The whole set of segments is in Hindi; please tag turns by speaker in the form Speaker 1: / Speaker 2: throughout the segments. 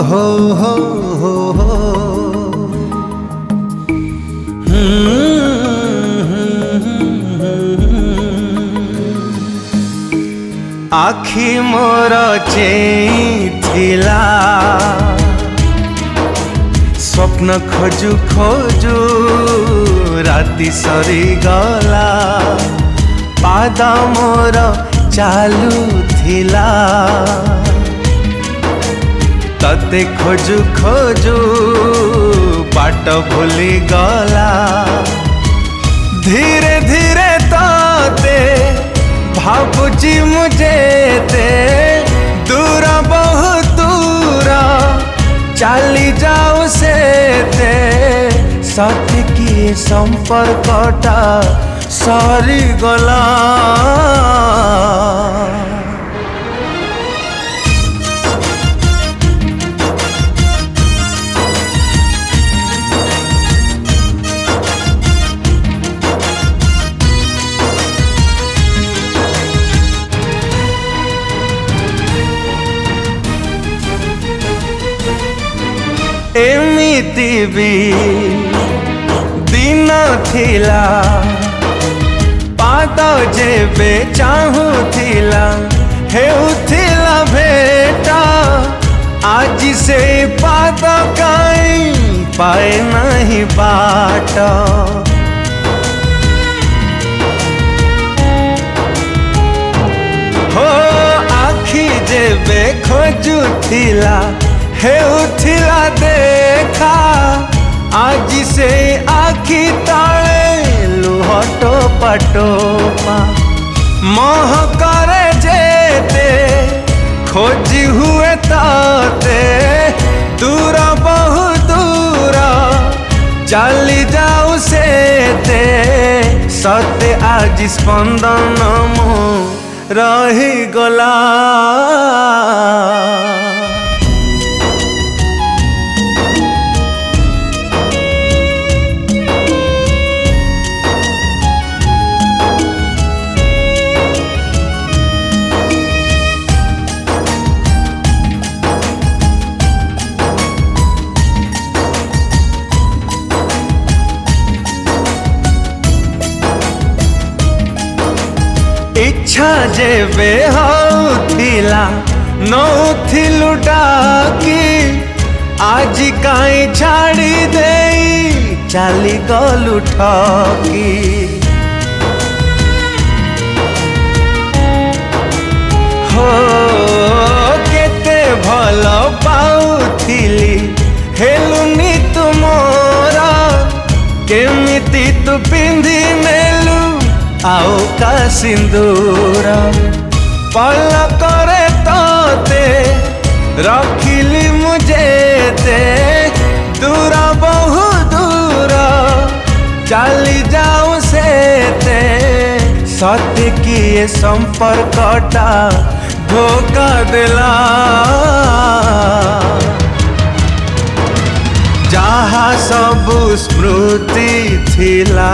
Speaker 1: हो हो हो हो आखि मोर चेइथिला स्वप्न खोजु खोजु राति सरी गला पाद मोर चालू थिला तते खोजु खोजु बाट भूली गला धीरे धीरे तते भाबुची मुझे ते दूर बहुत दूर चली जाऊ से ते सत्य की संपर्कटा सरी गला एमिति भी दिन थिला पाद जेबे चाहूथिला हेउथिला भेटा आज से पाद काई पाए नहीं बाट हो आखि जेबे खोजुथिला हेउथिला देखा आज से आखि ताले लुहटो पटोपा मोह करे जेते खोजी हुए ताते दूर बहु दूर चली जाऊ से ते सत्य आज स्पंदन मो रही गला इच्छा जेबे होथिला नौथिलु डाकी आज काई छाड़ी देई चली गलु ठकी हो केते भल पाउथिली हेलुनी तुमरा केमिति तु पिंधी नेलु आओ का सिंदूर पल करे तोते रखिली मुझे ते दूर बहु दूर चली जाऊ से ते सत्य की संपर्कटा धोखा दिला जहाँ सब स्मृति थिला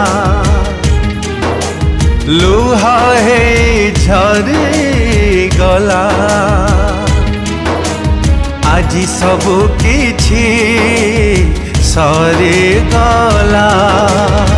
Speaker 1: लुह हे झरी गला आज सब किछि सरी गला।